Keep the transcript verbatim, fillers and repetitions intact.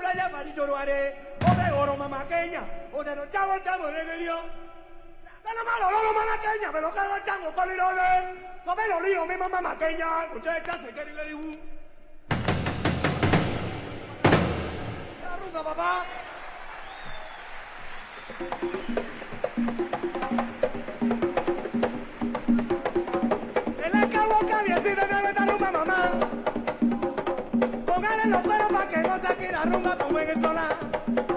playa Farillo lo haré, o de oro mamaqueña, o de los chavos chavos de Dios. ¡Sana malo, lolo mamaqueña! ¡Me lo quedo chango con lirones! ¡No me lo lío, mi mamá mamaqueña! ¡Muchachas, se quiere ver y ¡la rumba, papá! ¡En la caboca, diecita, que esta rumba, mamá! Póngale los cueros pa' que no saque la rumba con buen sonar.